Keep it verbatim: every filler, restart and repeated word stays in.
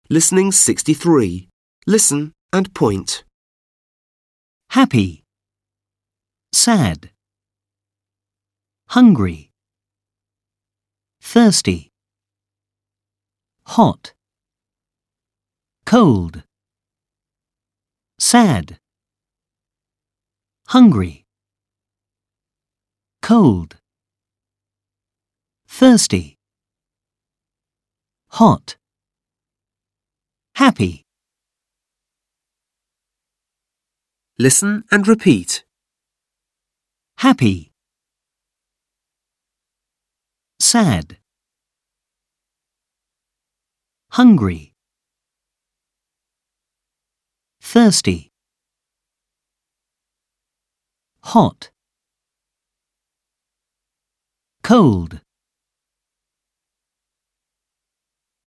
Listening sixty-three. Listen and point. Happy, sad, hungry, thirsty, hot, cold, sad, hungry, cold, thirsty, hot, happy. Listen and repeat. Happy, sad, hungry, thirsty, hot, cold,